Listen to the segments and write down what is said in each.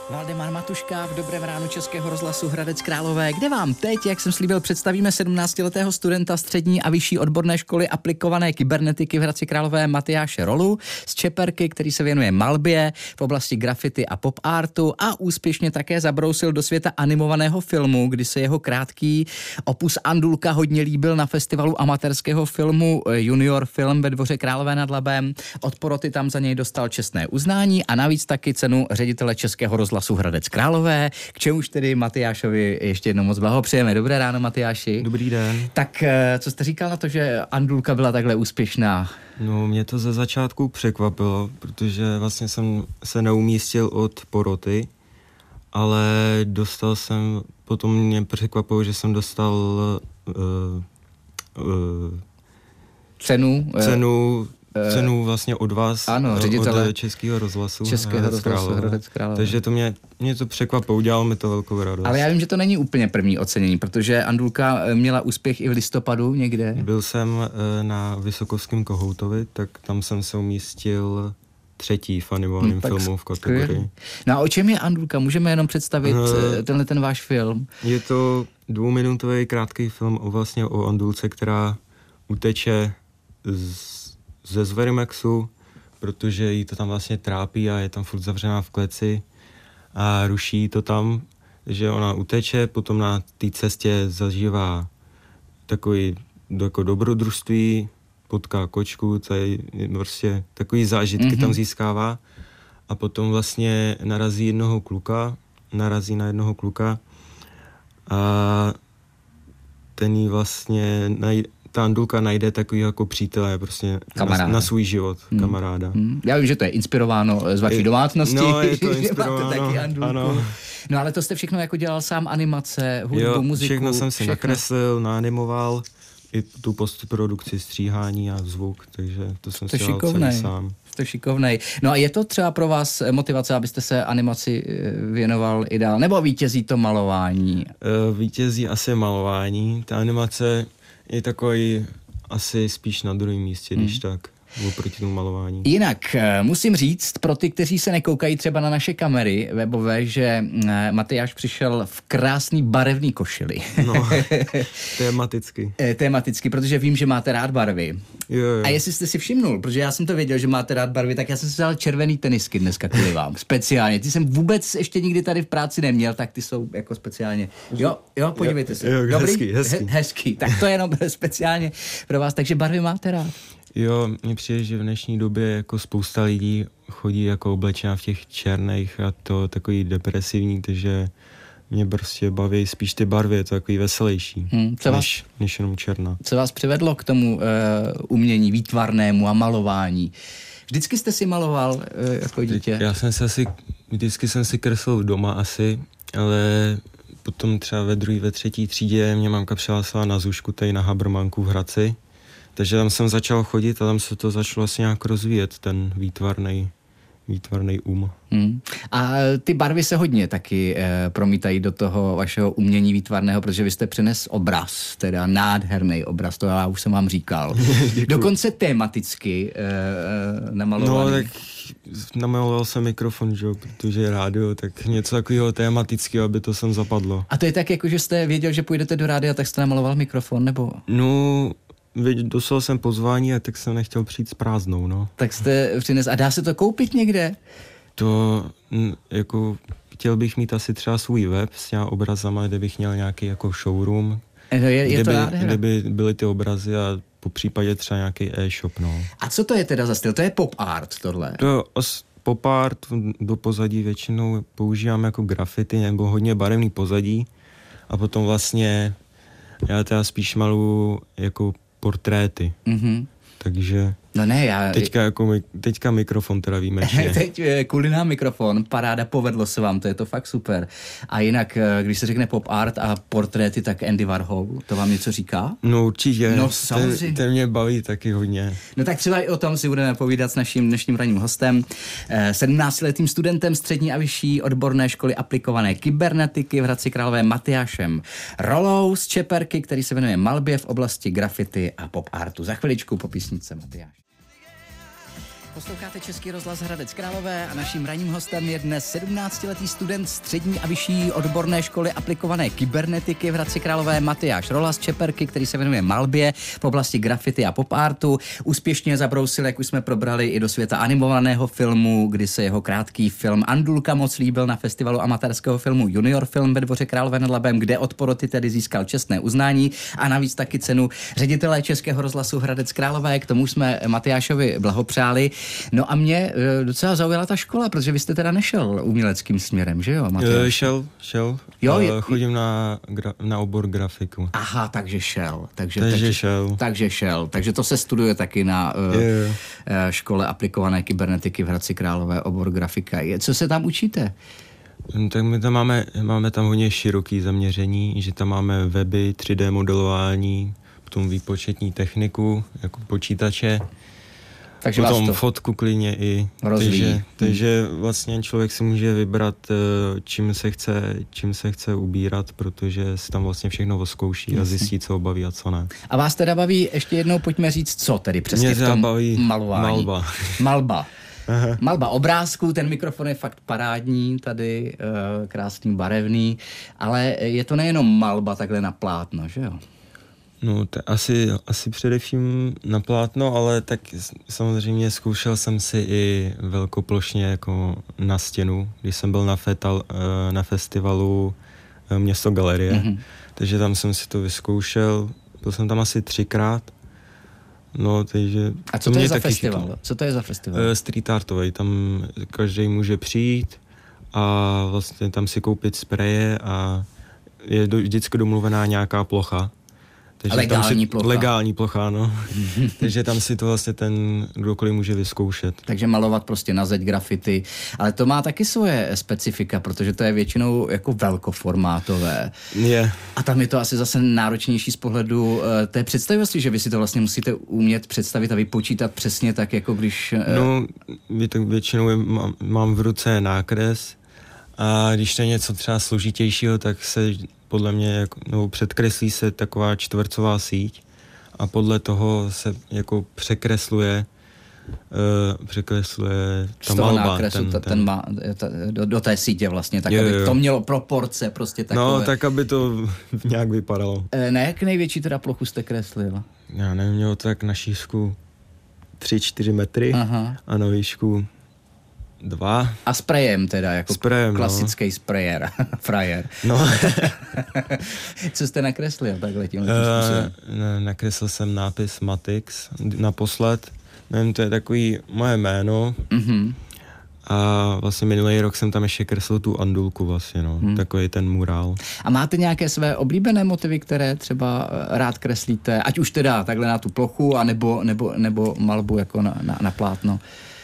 Valdemar Matuška v Dobrém ránu Českého rozhlasu Hradec Králové, kde vám teď, jak jsem slíbil, představíme 17letého studenta střední a vyšší odborné školy aplikované kybernetiky v Hradci Králové Matyáše Rolu z Čeperky, který se věnuje malbě v oblasti graffiti a pop artu a úspěšně také zabrousil do světa animovaného filmu, kdy se jeho krátký opus Andulka hodně líbil na festivalu amatérského filmu Junior Film ve Dvoře Králové nad Labem. Od poroty tam za něj dostal čestné uznání a navíc taky cenu ředitele Českého rozhlasu Hradec Králové, k čemuž tedy Matyášovi ještě jednou moc blahopřejeme. Dobré ráno, Matyáši. Dobrý den. Tak co jste říkal na to, že Andulka byla takhle úspěšná? No, mě to ze začátku překvapilo, protože vlastně jsem se neumístil od poroty, ale dostal jsem, potom mě překvapilo, že jsem dostal cenu vlastně od vás, ano, ředitele od Českého rozhlasu Hradec Králové. Takže to mě to překvapilo, udělalo mi to velkou radost. Ale já vím, že to není úplně první ocenění, protože Andulka měla úspěch i v listopadu někde. Byl jsem na Vysokovském Kohoutovi, tak tam jsem se umístil 3. v animovaném filmu v kategorii. No a o čem je Andulka? Můžeme jenom představit ten váš film? Je to 2minutový krátký film vlastně o Andulce, která uteče ze Zverimaxu, protože jí to tam vlastně trápí a je tam furt zavřená v kleci a ruší to tam, že ona uteče, potom na té cestě zažívá takový jako dobrodružství, potká kočku, tady prostě takový zážitky tam získává a potom vlastně narazí na jednoho kluka a ten jí vlastně ta Andulka najde takový jako přítele, prostě na svůj život, kamaráda. Já vím, že to je inspirováno z vaší domácnosti. No, je to inspirováno, taky Andulku. Ano. No ale to jste všechno jako dělal sám, animace, hudbu, muziku. Všechno jsem si nakreslil, naanimoval, i tu postprodukci, stříhání a zvuk, takže to jsem si dělal celý sám. To šikovnej. No a je to třeba pro vás motivace, abyste se animaci věnoval i dál, nebo vítězí to malování? Vítězí asi malování, ta animace je takový asi spíš na druhém místě, když tak, oproti tomu malování. Jinak musím říct, pro ty, kteří se nekoukají třeba na naše kamery webové, že Matyáš přišel v krásný barevný košili. No, tematicky. Tematicky, protože vím, že máte rád barvy. Jo. A jestli jste si všimnul, protože já jsem to věděl, že máte rád barvy, tak já jsem si vzal červený tenisky dneska kvůli vám. Speciálně. Ty jsem vůbec ještě nikdy tady v práci neměl, tak ty jsou jako speciálně. Jo, podívejte se. Jo, dobrý? Hezký. Tak to je jenom speciálně pro vás. Takže barvy máte rád. Jo, mně přijde, že v dnešní době jako spousta lidí chodí jako oblečená v těch černých a to takový depresivní, takže mě prostě baví spíš ty barvy, je to takový veselější, než jenom černá. Co vás přivedlo k tomu umění výtvarnému a malování? Vždycky jste si maloval jako dítě? Vždycky jsem si kreslil doma asi, ale potom třeba ve 2., ve 3. třídě mě mamka přihlásila na zůžku tady na Habermanku v Hradci. Takže tam jsem začal chodit a tam se to začalo vlastně nějak rozvíjet, ten výtvarný A ty barvy se hodně taky promítají do toho vašeho umění výtvarného, protože vy jste přines obraz, teda nádherný obraz, to já už jsem vám říkal. Dokonce tematicky namalovaný. No tak namaloval jsem mikrofon, že? Protože je rádio, tak něco takového tematického, aby to sem zapadlo. A to je tak, jako že jste věděl, že půjdete do rádia, tak jste namaloval mikrofon, nebo? No, dostal jsem pozvání a tak jsem nechtěl přijít s prázdnou, no. Tak jste přines. A dá se to koupit někde? To, jako, chtěl bych mít asi třeba svůj web s těma obrazama, kde bych měl nějaký jako showroom, kde by byly ty obrazy a po případě třeba nějaký e-shop, no. A co to je teda za styl? To je pop art tohle? Pop art do pozadí většinou používám jako graffiti nebo hodně barevný pozadí a potom vlastně já teda spíš maluju jako portréty. Takže no ne, teďka mikrofon teda výjimečně. Teď kvůli nám mikrofon, paráda, povedlo se vám, to je to fakt super. A jinak, když se řekne pop art a portréty, tak Andy Warhol, to vám něco říká? No určitě, no, samozřejmě. Ten mě baví taky hodně. No tak třeba i o tom si budeme povídat s naším dnešním ranním hostem, 17letým studentem střední a vyšší odborné školy aplikované kybernetiky v Hradci Králové Matyášem Rolou z Čeperky, který se věnuje malbě v oblasti graffiti a pop artu. Za chviličku po písničce Matyáš. Posloucháte Český rozhlas Hradec Králové a naším ranním hostem je dnes 17letý student střední a vyšší odborné školy aplikované kybernetiky v Hradci Králové Matyáš Rola z Čeperky, který se věnuje malbě v oblasti graffiti a pop artu. Úspěšně zabrousil, jak už jsme probrali, i do světa animovaného filmu, kdy se jeho krátký film Andulka moc líbil na festivalu amatérského filmu Junior Film ve Dvoře Králové nad Labem, kde od poroty tedy získal čestné uznání a navíc taky cenu ředitele Českého rozhlasu Hradec Králové. K tomu jsme Matyášovi blahopřáli. No a mě docela zaujala ta škola, protože vy jste teda nešel uměleckým směrem, že jo, Matyáš? Šel. Jo, chodím na obor grafiku. Aha, takže šel. Takže to se studuje taky na škole aplikované kybernetiky v Hradci Králové, obor grafika. Co se tam učíte? Tak my tam máme tam hodně široký zaměření, že tam máme weby, 3D modelování, potom výpočetní techniku, jako počítače, takže potom fotku klidně i. Takže vlastně člověk si může vybrat, čím se chce ubírat, protože si tam vlastně všechno oskouší a zjistí, co ho baví a co ne. A vás teda baví, ještě jednou pojďme říct, co tedy přesně v tom malování? Malba. Aha. Malba obrázků, ten mikrofon je fakt parádní, tady krásný, barevný, ale je to nejenom malba takhle na plátno, že jo? No, asi především na plátno, ale tak samozřejmě zkoušel jsem si i velkoplošně jako na stěnu, když jsem byl na festivalu Město galerie, takže tam jsem si to vyzkoušel, byl jsem tam asi 3krát. No, takže... A co to je za festival? Co to je za festival? Street artový, tam každý může přijít a vlastně tam si koupit spreje a je vždycky domluvená nějaká plocha. Takže legální plocha, no. Takže tam si to vlastně ten kdokoliv může vyzkoušet. Takže malovat prostě na zeď graffiti, ale to má taky svoje specifika, protože to je většinou jako velkoformátové. A tam je to asi zase náročnější z pohledu té představivosti, že vy si to vlastně musíte umět představit a vypočítat přesně tak, jako když... No, tak většinou mám v ruce nákres a když to je něco třeba složitějšího, tak se podle mě předkreslí se taková čtvercová síť a podle toho se jako překresluje ta malba. Nákresu, do té sítě vlastně, tak aby to mělo proporce prostě takové. No, tak aby to nějak vypadalo. Na jak největší teda plochu jste kreslil? Já nevím, mělo to tak na šířku 3-4 metry. Aha. A na výšku 2. A sprejem teda, jako klasický sprejer, frajer. No. Co jste nakreslil takhle tímhle způsobem? Nakreslil jsem nápis Matix naposled. Nevím, to je takový moje jméno. A vlastně minulý rok jsem tam ještě kreslil tu Andulku vlastně, no. Takový ten murál. A máte nějaké své oblíbené motivy, které třeba rád kreslíte? Ať už teda takhle na tu plochu, nebo malbu jako na plátno?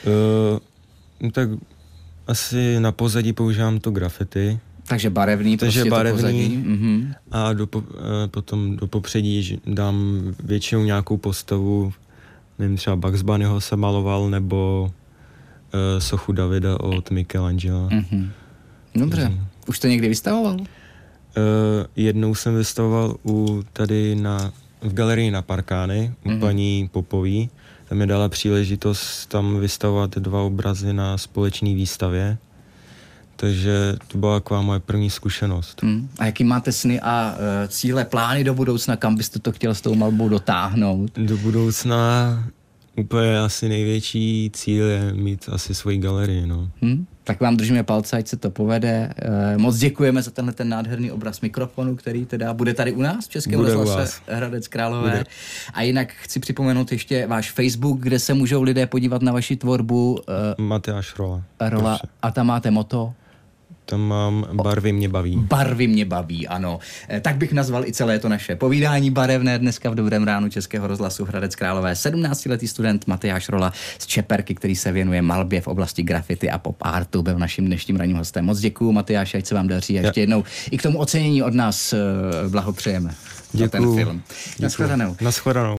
Tak asi na pozadí používám to graffiti. Takže barevný, prostě to pozadí. A potom do popředí dám většinou nějakou postavu, nevím, třeba Bugs Bunnyho jsem maloval, nebo sochu Davida od Michelangela. Dobře. Už to někdy vystavoval? Jednou jsem vystavoval tady v galerii na Parkány, u paní Popový. Tam mi dala příležitost tam vystavovat 2 obrazy na společné výstavě. Takže to byla taková moje první zkušenost. A jaký máte sny a cíle, plány do budoucna, kam byste to chtěl s tou malbou dotáhnout? Do budoucna úplně asi největší cíl je mít asi svoji galerii, no. Tak vám držíme palce, ať se to povede. Moc děkujeme za ten nádherný obraz mikrofonu, který teda bude tady u nás v Českém rozhlase Hradec Králové. Bude. A jinak chci připomenout ještě váš Facebook, kde se můžou lidé podívat na vaši tvorbu. Matyáš Rola. A tam máte motto? Tam mám Barvy mě baví. Barvy mě baví, ano. Tak bych nazval i celé to naše povídání barevné dneska v Dobrém ránu Českého rozhlasu Hradec Králové. 17letý student Matyáš Rola z Čeperky, který se věnuje malbě v oblasti graffiti a pop artu, byl naším dnešním ranním hostem. Moc děkuju, Matyáš, ať se vám daří. A ještě jednou i k tomu ocenění od nás blahopřejeme. Děkuju. Za ten film. Nashledanou.